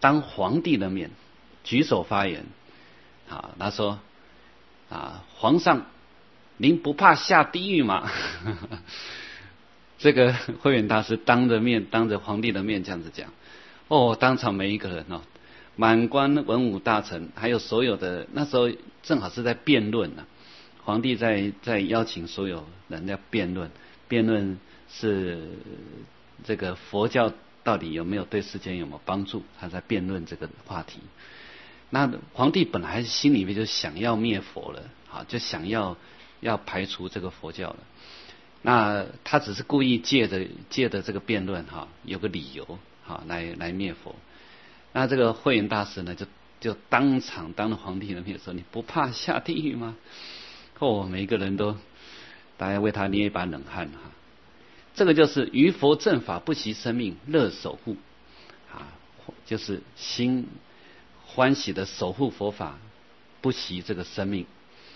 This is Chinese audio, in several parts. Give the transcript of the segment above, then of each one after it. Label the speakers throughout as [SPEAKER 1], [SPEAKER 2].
[SPEAKER 1] 当皇帝的面举手发言，他说皇上，您不怕下地狱吗？这个慧远大师当着皇帝的面这样子讲，当场每一个人满官文武大臣，还有所有的，那时候正好是在辩论呢，皇帝在邀请所有人要辩论是这个佛教到底有没有对世间有没有帮助，他在辩论这个话题。那皇帝本来心里面就想要灭佛了，就想要排除这个佛教了。那他只是故意借着这个辩论有个理由来灭佛。那这个慧远大师呢就当场当着皇帝的面说，你不怕下地狱吗？每一个人都大家为他捏一把冷汗这个就是于佛正法不惜生命乐守护就是心欢喜的守护佛法，不惜这个生命。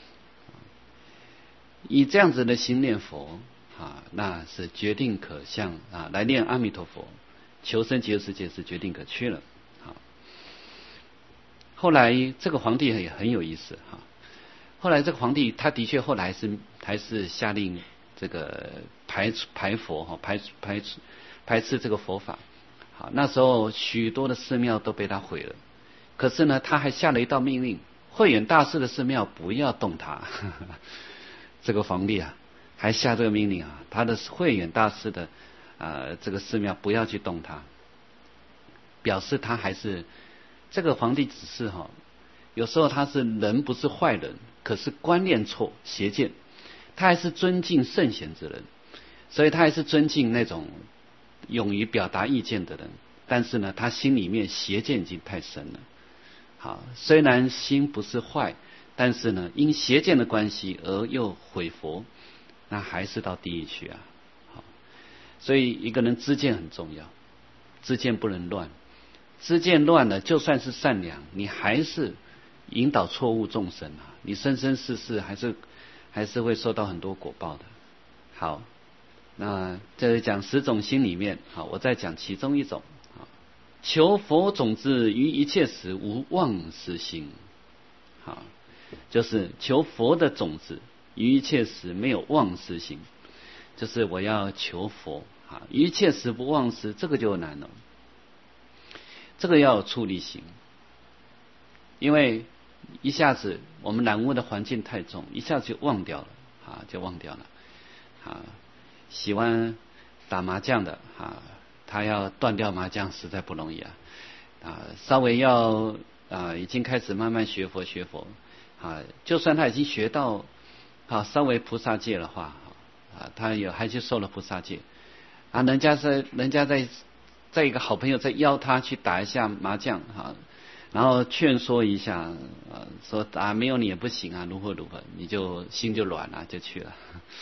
[SPEAKER 1] 以这样子的心念佛那是决定可向来念阿弥陀佛，求生极乐世界是决定可去了。后来这个皇帝也很有意思后来这个皇帝他的确后来还是下令这个排佛排斥这个佛法。那时候许多的寺庙都被他毁了，可是呢他还下了一道命令，慧远大师的寺庙不要动它。这个皇帝还下这个命令他的慧远大师的这个寺庙不要去动它，表示他还是这个皇帝只是有时候他是人不是坏人，可是观念错邪见，他还是尊敬圣贤之人，所以他还是尊敬那种勇于表达意见的人，但是呢他心里面邪见已经太深了。虽然心不是坏，但是呢因邪见的关系而又毁佛，那还是到地狱去所以一个人知见很重要，知见不能乱，知见乱了就算是善良，你还是引导错误众生你生生世世还是会受到很多果报的。好，那这是讲10种心里面我再讲其中一种求佛种子于一切时无妄思心。就是求佛的种子于一切时没有妄思心，就是我要求佛一切时不妄思，这个就难了。这个要有出离心，因为一下子我们染污的环境太重，一下子就忘掉了喜欢打麻将的他要断掉麻将实在不容易稍微要已经开始慢慢学佛就算他已经学到稍微菩萨戒的话他还去受了菩萨戒人家在一个好朋友在邀他去打一下麻将然后劝说一下说没有你也不行如何你就心就软了就去了。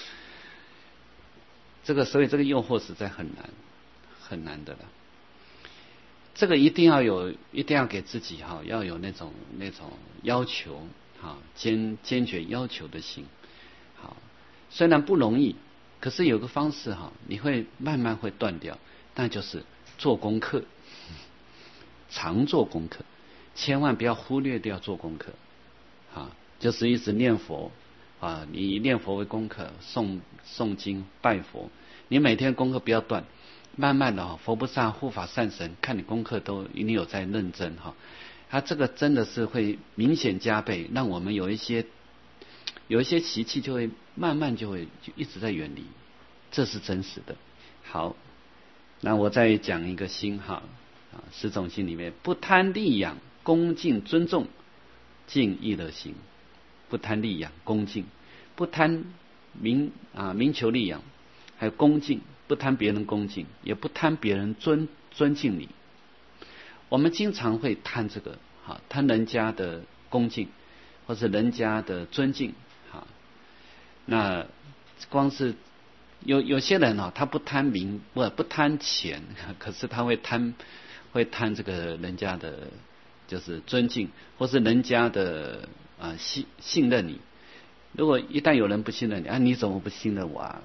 [SPEAKER 1] 所以这个诱惑实在很难的了。这个一定要给自己要有那种要求坚决要求的心虽然不容易，可是有个方式你会慢慢会断掉，那就是做功课，常做功课，千万不要忽略掉做功课就是一直念佛你以念佛为功课，诵经拜佛，你每天功课不要断，慢慢的佛菩萨护法善神看你功课都一定有在认真他这个真的是会明显加倍，让我们有一些习气就会慢慢就一直在远离，这是真实的。好，那我再讲一个心10种心里面，不贪利养恭敬尊重敬意乐心。不贪利养恭敬，不贪名求利养，还有恭敬，不贪别人恭敬，也不贪别人尊敬你。我们经常会贪这个贪人家的恭敬或是人家的尊敬那光是有些人他不贪名不贪钱，可是他会贪这个人家的就是尊敬，或是人家的信任你。如果一旦有人不信任你你怎么不信任我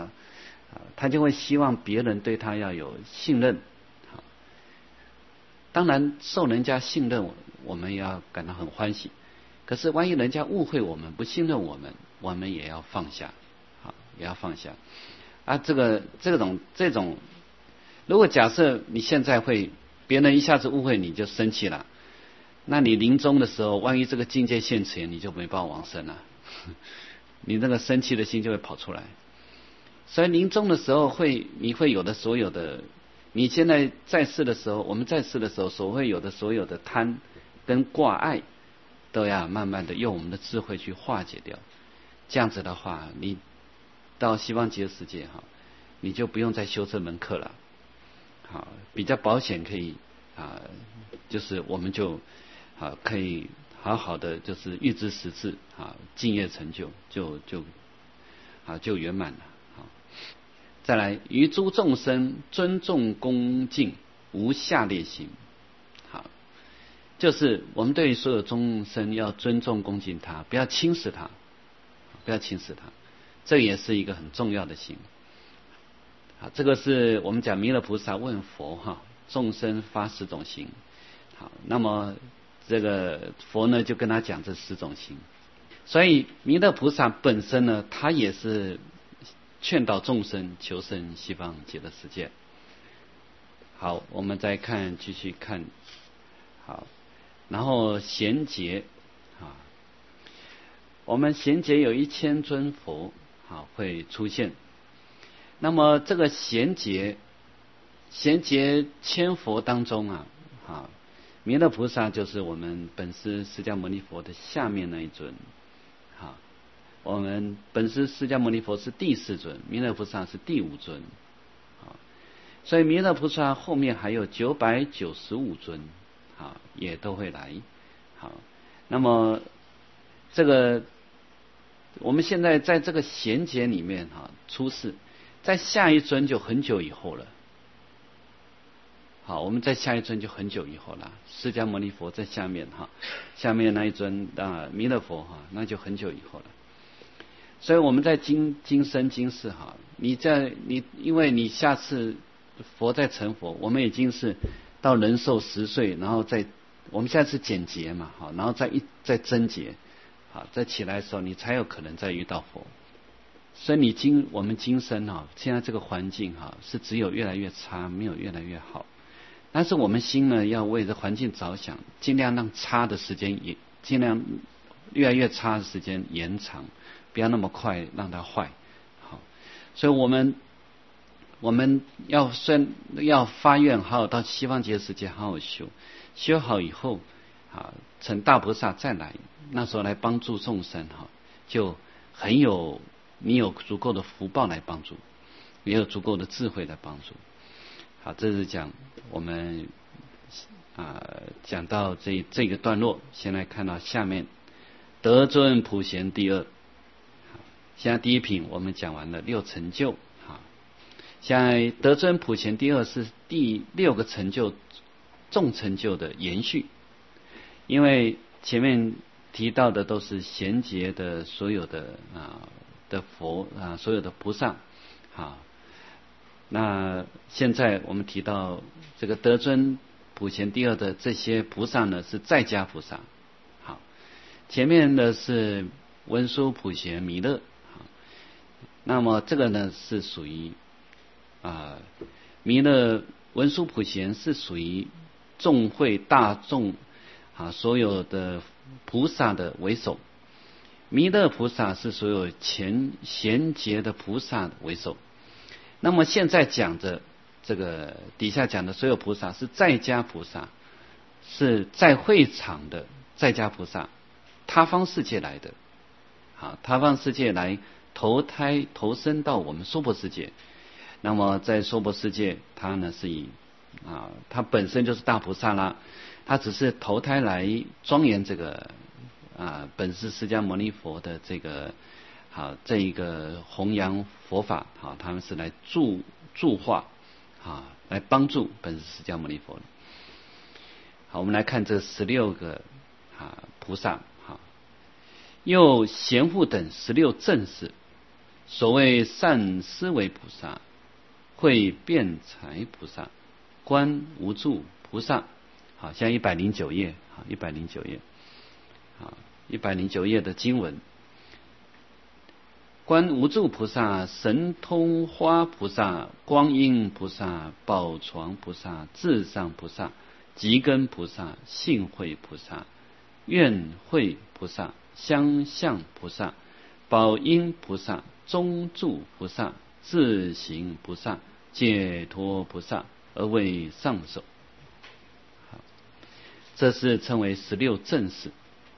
[SPEAKER 1] 他就会希望别人对他要有信任。 当然受人家信任我们也要感到很欢喜。可是万一人家误会我们，不信任我们也要放下，也要放下。这种，如果假设你现在别人一下子误会你就生气了，那你临终的时候，万一这个境界现前，你就没办法往生了，你那个生气的心就会跑出来。所以临终的时候你会有的所有的，你现在在世的时候，我们在世的时候所会有的所有的贪跟挂碍，都要慢慢的用我们的智慧去化解掉。这样子的话，你到西方极乐世界你就不用再修这门课了，比较保险，可以就是我们就可以好好的就是预知时至敬业成就就圆满了。再来，于诸众生尊重恭敬，无下列行。就是我们对于所有众生要尊重恭敬他，不要轻视他，这也是一个很重要的行。这个是我们讲弥勒菩萨问佛众生发10种行。那么这个佛呢就跟他讲这10种行。所以弥勒菩萨本身呢，他也是劝导众生求生西方极乐世界。好，我们再继续看。好，然后贤劫我们贤劫有1000尊佛会出现。那么这个贤劫千佛当中弥勒菩萨就是我们本师释迦牟尼佛的下面那一尊。我们本师释迦牟尼佛是第4尊，弥勒菩萨是第5尊。所以弥勒菩萨后面还有995尊也都会来。那么这个我们现在在这个贤劫里面出世，在下一尊就很久以后了。我们在下一尊就很久以后了，释迦牟尼佛在下面下面那一尊弥勒佛那就很久以后了。所以我们在今生今世因为你下次佛在成佛，我们已经是到人寿10岁，然后我们现在是减劫嘛，然后再增劫，再起来的时候你才有可能再遇到佛。所以我们今生现在这个环境是只有越来越差，没有越来越好。但是我们心呢要为这环境着想，尽量让差的时间也尽量越来越差的时间延长，不要那么快让它坏。所以我们要发愿，好好到西方极乐世界好好修好以后成大菩萨再来，那时候来帮助众生就你有足够的福报来帮助，也有足够的智慧来帮助。好，这是讲我们讲到这个段落。先来看到下面德尊普贤第2。现在第一品我们讲完了6成就。现在德尊普贤第2是第6个成就，众成就的延续。因为前面提到的都是贤劫的所有的的佛所有的菩萨。那现在我们提到这个德尊普贤第2的这些菩萨呢，是在家菩萨。前面的是文殊普贤弥勒。那么这个呢是属于弥勒文殊普贤是属于众会大众所有的菩萨的为首，弥勒菩萨是所有贤劫的菩萨为首。那么现在讲的这个底下讲的所有菩萨是在家菩萨，是在会场的在家菩萨，他方世界来的。他方世界来投生到我们娑婆世界。那么在娑婆世界，他呢是以他本身就是大菩萨啦，他只是投胎来庄严这个本师释迦牟尼佛的这个这一个弘扬佛法他们是来助化来帮助本师释迦牟尼佛的。好，我们来看这16个菩萨。又贤护等16正士，所谓善思维菩萨、慧辩才菩萨、观无住菩萨、 好，现在109页，好，109页，好，109页的经文。观无住菩萨、神通花菩萨、光阴菩萨、宝床菩萨、智上菩萨、吉根菩萨、信慧菩萨、愿慧菩萨、相向菩萨、宝音菩萨、中住菩萨、自行菩萨、解脱菩萨，而为上首。好，这是称为16正士。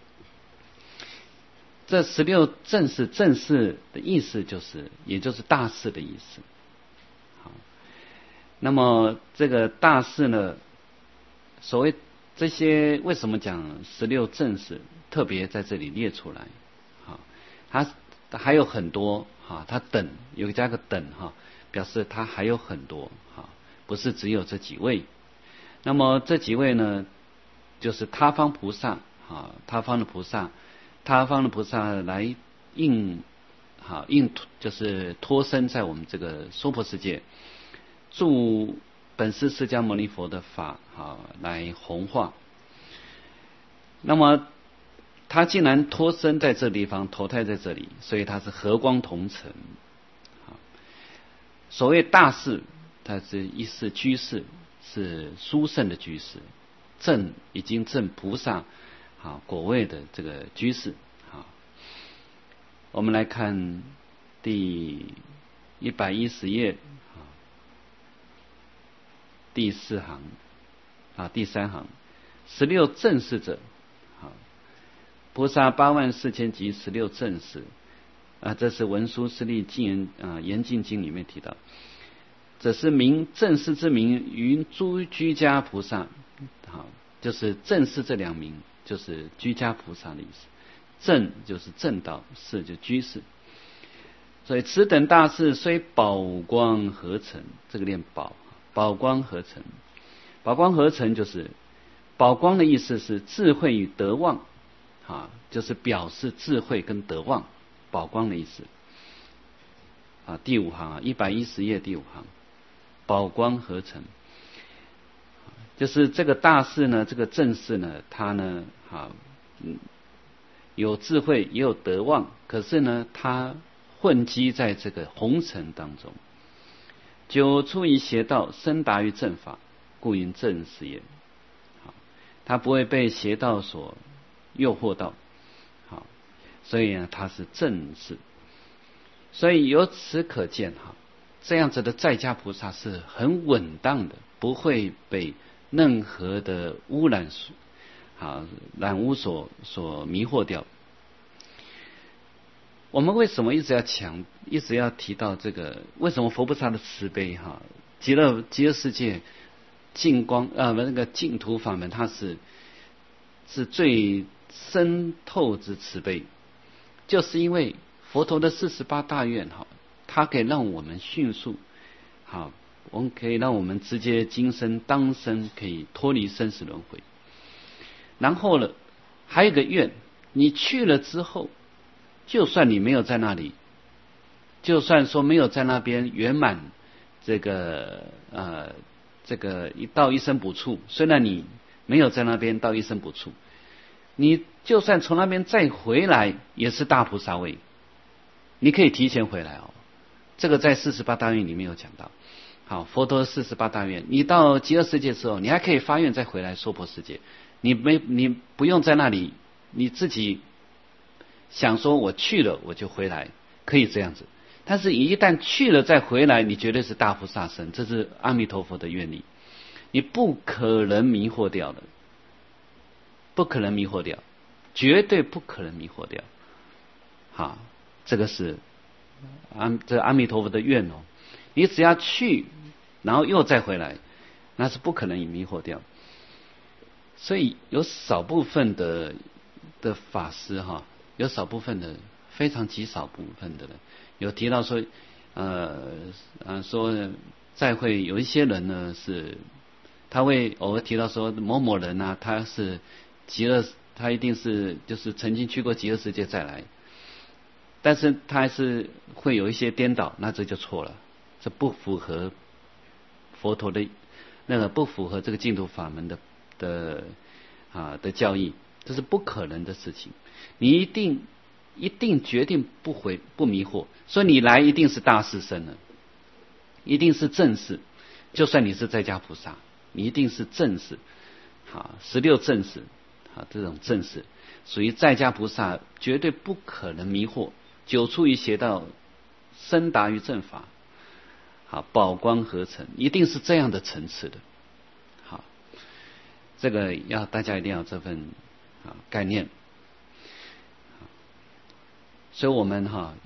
[SPEAKER 1] 这16正士，正士的意思就是，也就是大士的意思。好，那么这个大士呢，所谓这些为什么讲16正士，特别在这里列出来？好，它还有很多哈，它等有加个等哈，表示它还有很多哈，不是只有这几位。那么这几位呢，就是他方菩萨啊，他方的菩萨。他方的菩萨来就是脱身在我们这个娑婆世界，助本师释迦牟尼佛的法来弘化。那么他既然脱身在这地方，投胎在这里，所以他是和光同尘。所谓大士，他是一世居士，是殊胜的居士，已经证菩萨果位的这个居士。我们来看第110页第4行第3行，16正士者，菩萨84000及16正士这是文殊师利严净经里面提到，这是名正士之名，云诸居家菩萨。好，就是正士这2名，就是居家菩萨的意思。正就是正道，士就居士。所以此等大士虽宝光合成，这个念宝光合成。宝光合成就是宝光的意思是智慧与德望就是表示智慧跟德望，宝光的意思第5行110页第5行，宝光合成，就是这个大士呢，这个正士呢，他呢有智慧也有德望，可是呢他混迹在这个红尘当中，久处于邪道，深达于正法，故云正士也。他不会被邪道所诱惑到，所以呢他是正士。所以由此可见这样子的在家菩萨是很稳当的，不会被任何的污染染污所迷惑掉。我们为什么一直要提到这个？为什么佛菩萨的慈悲极乐世界净光那个净土法门，它是最深透之慈悲，就是因为佛陀的48大愿它可以让我们迅速我们可以让我们直接今生当生可以脱离生死轮回。然后呢，还有一个愿，你去了之后，就算你没有在那里，就算说没有在那边圆满这个到一生补处，虽然你没有在那边到一生补处，你就算从那边再回来，也是大菩萨位，你可以提前回来这个在48大愿里面有讲到。好，佛陀48大愿，你到极乐世界之后，你还可以发愿再回来娑婆世界。你不用在那里，你自己想说我去了我就回来，可以这样子。但是一旦去了再回来，你绝对是大菩萨身，这是阿弥陀佛的愿力，你不可能迷惑掉的，不可能迷惑掉，绝对不可能迷惑掉。好，这个是阿弥陀佛的愿你只要去，然后又再回来，那是不可能迷惑掉。所以有少部分的法师有少部分的非常极少部分的人有提到说说再会有一些人呢是他会偶尔提到说某某人他是极乐，他一定是就是曾经去过极乐世界再来，但是他还是会有一些颠倒，那这就错了，这不符合佛陀的不符合这个净土法门的的教义，这是不可能的事情。你一定决定不迷惑，所以你来一定是大事生了，一定是正事。就算你是在家菩萨，你一定是正事，16正事这种正事属于在家菩萨，绝对不可能迷惑。久处于邪道，深达于正法，宝光合成，一定是这样的层次的。好，这个大家一定要有这份概念。所以我们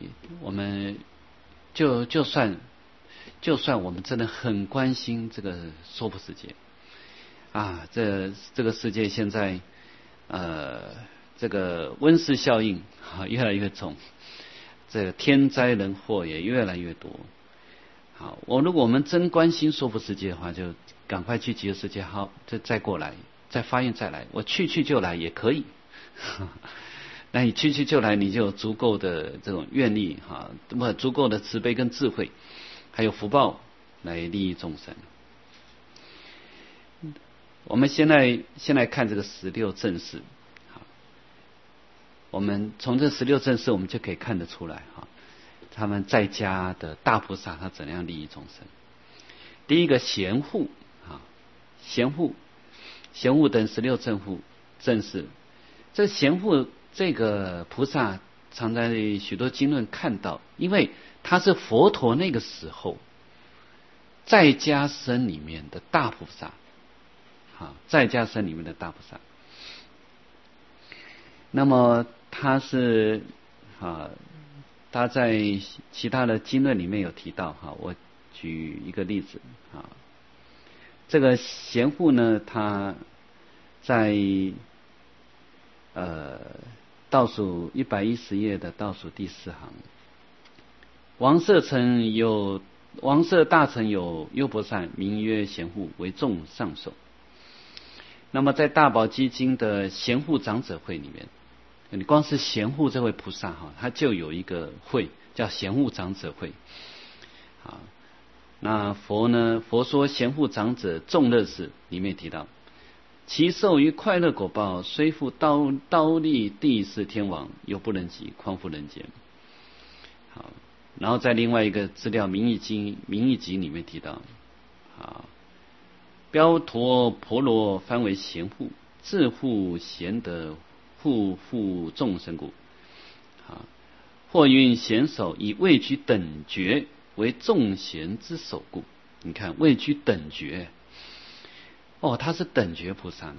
[SPEAKER 1] 就算我们真的很关心这个娑婆世界这个世界现在这个温室效应越来越重，这个天灾人祸也越来越多。好，如果我们真关心娑婆世界的话，就赶快去极乐世界，好，再过来，再发愿再来，我去就来也可以。那你去就来，你就有足够的这种愿力足够的慈悲跟智慧，还有福报来利益众生。我们先来看这个16正事。我们从这16正事，我们就可以看得出来他们在家的大菩萨他怎样利益众生。第一个贤护贤护等16正事。这贤护这个菩萨常在许多经论看到，因为他是佛陀那个时候在家身里面的大菩萨，在家身里面的大菩萨。那么他是他在其他的经论里面有提到我举一个例子这个贤护呢，他在倒数110页的倒数第4行，王舍大臣有优婆塞，名曰贤护，为众上首。那么在大宝积经的贤护长者会里面，你光是贤护这位菩萨他就有一个会叫贤护长者会。那佛说贤护长者众乐事里面提到，其受于快乐果报，虽复刀立第四天王，又不能及，匡扶人间。好，然后在另外一个资料名义集里面提到标陀婆罗翻为贤护，自护贤德，护护众生故。或云贤首，以位居等觉为众贤之首故。你看位居等觉他是等觉菩萨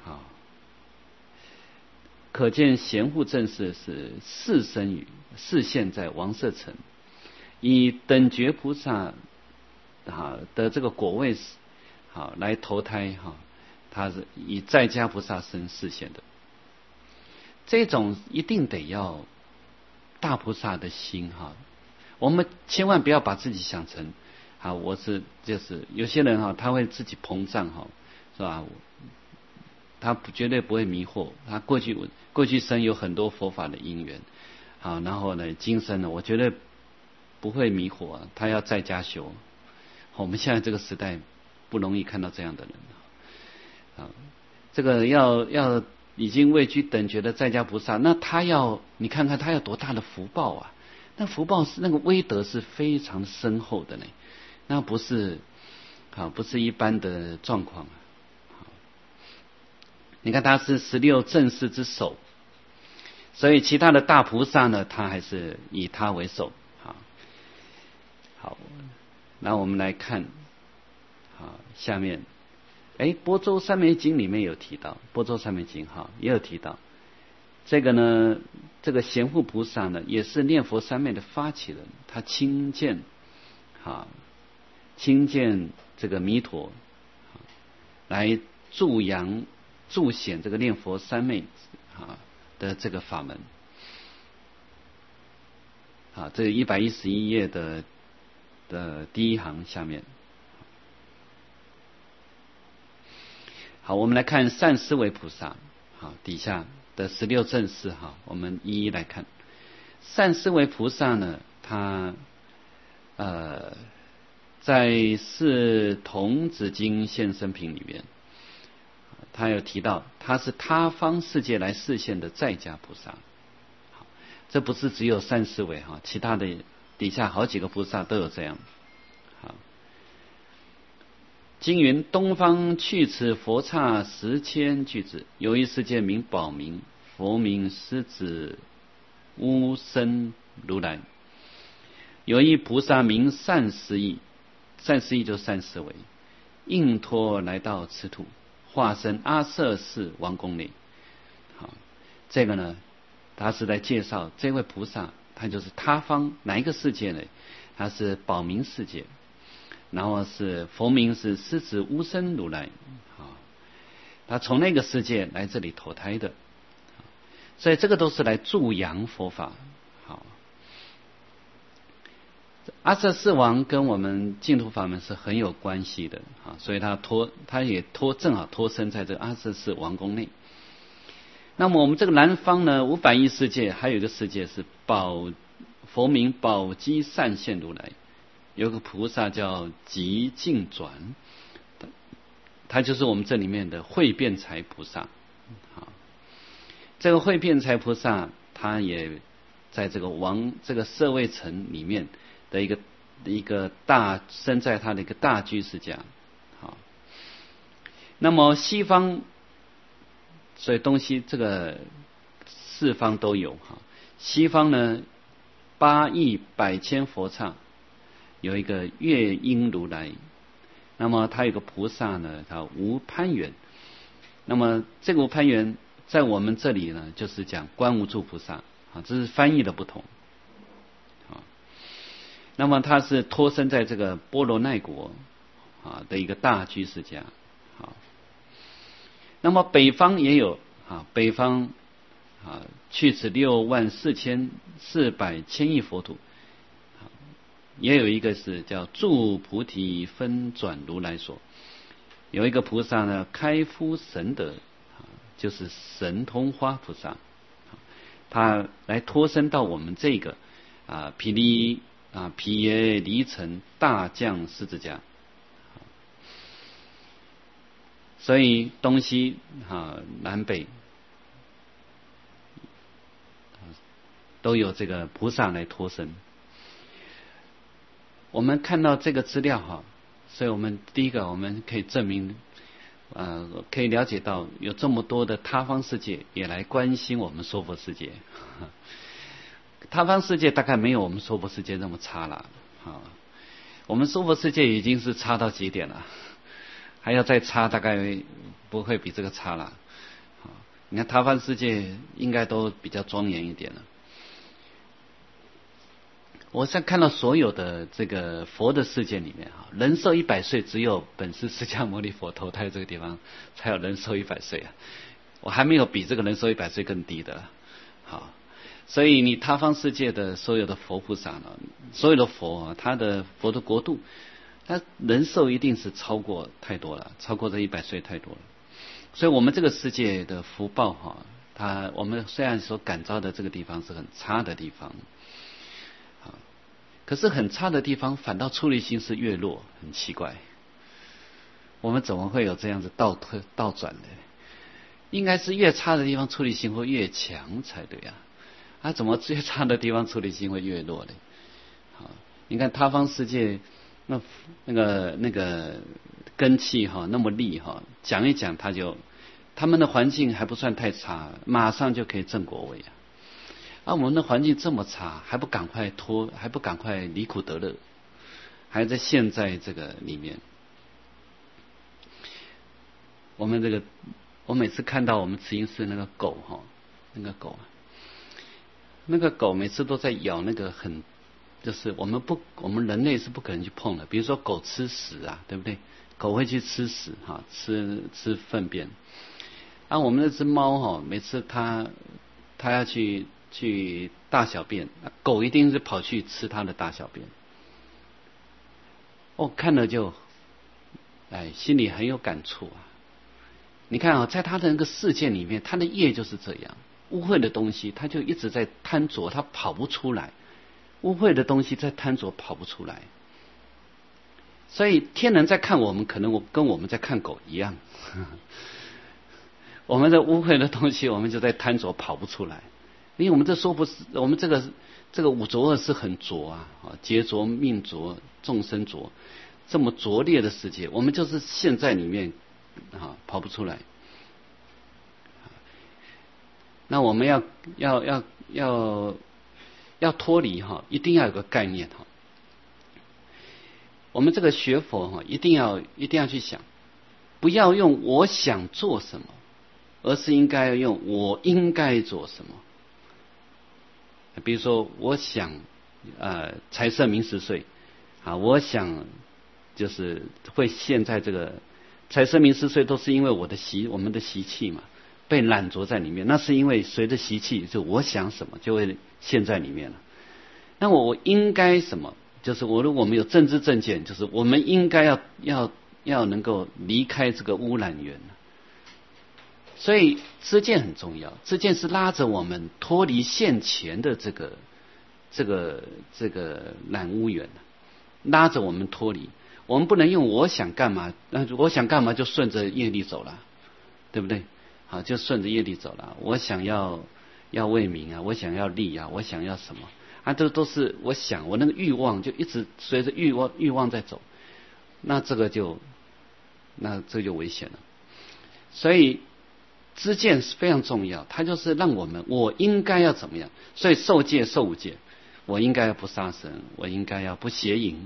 [SPEAKER 1] 可见贤护正事是示现在王舍城，以等觉菩萨的这个果位来投胎他是以在家菩萨身示现的。这种一定得要大菩萨的心我们千万不要把自己想成就是有些人他会自己膨胀是吧？他绝对不会迷惑，他过去生有很多佛法的因缘然后呢今生呢我绝对不会迷惑他要在家修。我们现在这个时代不容易看到这样的人这个要已经位居等觉的在家菩萨，那你看看他要多大的福报那福报是那个威德是非常深厚的呢，那不是一般的状况你看他是16正事之首，所以其他的大菩萨呢，他还是以他为首好，那我们来看下面般舟三昧经里面有提到，般舟三昧经也有提到这个呢，这个贤护菩萨呢也是念佛三昧的发起人，他亲见这个弥陀来助显这个念佛三昧的这个法门这个111页的第1行下面。好，我们来看善思维菩萨底下的16正事我们一一来看。善思维菩萨呢，他在《四童子经现身品》里面他有提到他是他方世界来示现的在家菩萨。好，这不是只有三四位哈，其他的底下好几个菩萨都有这样。好，经云东方去此佛刹10,000巨子，有一世界名宝明，佛名狮子乌身如来。有一菩萨名善思义，善思义就三思维，应托来到此土，化身阿阇世王宫内。好，这个呢，他是在介绍这位菩萨，他就是他方哪一个世界呢？他是宝明世界，然后是佛名是狮子乌身如来。好，他从那个世界来这里投胎的，所以这个都是来助扬佛法。好，阿阇世王跟我们净土法门是很有关系的啊，所以他也正好脱身在这个阿阇世王宫内。那么我们这个南方呢，500亿世界还有一个世界是佛名宝积善现如来，有个菩萨叫极净转，他就是我们这里面的慧辩才菩萨。好，这个慧辩才菩萨，他也在这个舍卫城里面的一个大生在他的一个大居士家。好，那么西方，所以东西这个四方都有哈。西方呢，8亿100千佛刹有一个月音如来，那么他有个菩萨呢，他无攀缘。那么这个无攀缘在我们这里呢，就是讲观无住菩萨啊，这是翻译的不同。那么他是托生在这个波罗奈国啊的一个大居士家。好，那么北方也有啊，北方啊去此64400千亿佛土，也有一个是叫住菩提分转如来所，有一个菩萨呢开敷神德，就是神通花菩萨，他来托生到我们这个毗耶离城大将狮子家。所以东西南北都有这个菩萨来托生。我们看到这个资料哈，所以我们第一个我们可以证明可以了解到有这么多的他方世界也来关心我们娑婆世界。他方世界大概没有我们娑婆世界那么差了啊，我们娑婆世界已经是差到极点了，还要再差大概不会比这个差了。你看他方世界应该都比较庄严一点了。我现在看到所有的这个佛的世界里面人寿100岁，只有本师释迦牟尼佛投胎这个地方才有人寿100岁啊，我还没有比这个人寿100岁更低的了。好，所以你他方世界的所有的佛菩萨呢，所有的佛他的佛的国度，他人寿一定是超过太多了，超过这100岁太多了。所以我们这个世界的福报我们虽然所感召的这个地方是很差的地方，可是很差的地方反倒出离心是越弱，很奇怪。我们怎么会有这样子倒转的？应该是越差的地方出离心会越强才对啊，怎么越差的地方出离心会越弱呢？你看他方世界那个根器那么利讲一讲他们的环境还不算太差，马上就可以证果位我们的环境这么差，还不赶快离苦得乐，还在陷在这个里面。我每次看到我们慈音寺那个狗那个狗每次都在咬那个就是我们人类是不可能去碰的，比如说狗吃屎对不对？狗会去吃屎吃粪便。我们那只猫每次它要去大小便，狗一定是跑去吃它的大小便。看了就心里很有感触你看在它的那个世界里面，它的业就是这样，污秽的东西它就一直在贪着，它跑不出来。污秽的东西在贪着跑不出来，所以天人在看我们，可能跟我们在看狗一样。 我们的污秽的东西，我们就在贪着跑不出来，因为我们这说不是我们这个五浊恶是很浊啊，劫浊、命浊、众生浊，这么浊劣的世界，我们就是陷在里面跑不出来。那我们要脱离一定要有个概念我们这个学佛一定要去想，不要用我想做什么，而是应该用我应该做什么。比如说我想财色名食睡我想就是会陷在这个财色名食睡，都是因为我们的习气嘛，被染着在里面。那是因为随着习气，就我想什么就会陷在里面了。那我应该什么，就是如果我们有正知正见，就是我们应该要能够离开这个污染源。所以知见很重要，知见是拉着我们脱离现前的这个染污源，拉着我们脱离。我们不能用我想干嘛，我想干嘛就顺着业力走了，对不对？就顺着业力走了。我想要为民我想要利我想要什么这都是我想，我那个欲望就一直随着欲望在走，那这就危险了。所以知见是非常重要，它就是让我应该要怎么样。所以受戒受五戒，我应该要不杀生，我应该要不邪淫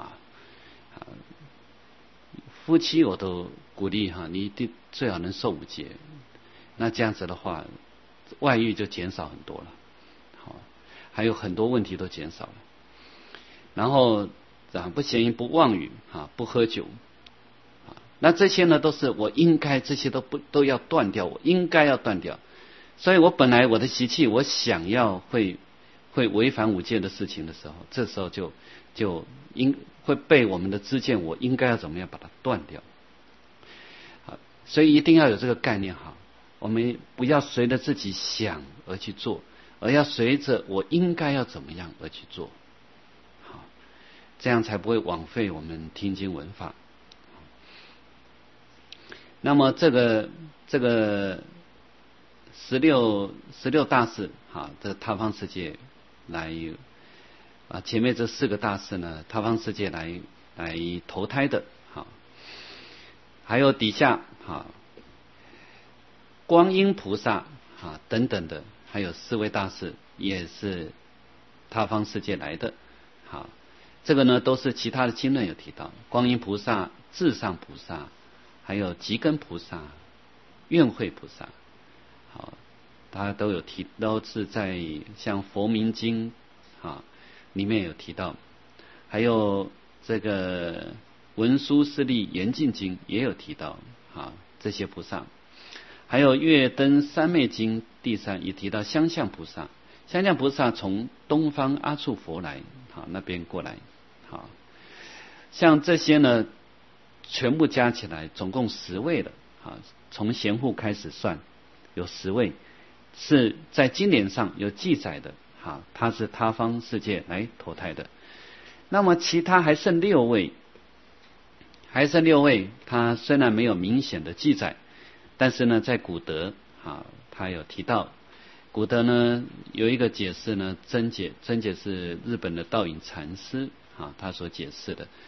[SPEAKER 1] 夫妻我都鼓励你最好能受五戒，那这样子的话外遇就减少很多了，还有很多问题都减少了。然后不邪淫、不妄语不喝酒那这些呢都是我应该，这些都要断掉，我应该要断掉。所以我本来我的习气，我想要会违反五戒的事情的时候，这时候就会被我们的知见我应该要怎么样把它断掉。所以一定要有这个概念我们不要随着自己想而去做，而要随着我应该要怎么样而去做，这样才不会枉费我们听经闻法。那么这个16大士这他方世界来前面这4个大士呢，他方世界来投胎的还有底下观音菩萨等等的，还有4位大士也是他方世界来的这个呢都是其他的经论有提到，观音菩萨、至上菩萨，还有吉根菩萨、愿慧菩萨他都有提，都是在像佛明经里面有提到，还有这个文殊师利严净经也有提到这些菩萨，还有月灯三昧经第3也提到相向菩萨。相向菩萨从东方阿处佛来那边过来像这些呢全部加起来总共10位了从贤护开始算有10位是在经典上有记载的他是他方世界来投胎的。那么其他还剩6位，他虽然没有明显的记载，但是呢在古德他有提到。古德呢有一个解释呢，真解是日本的道隐禅师他所解释的。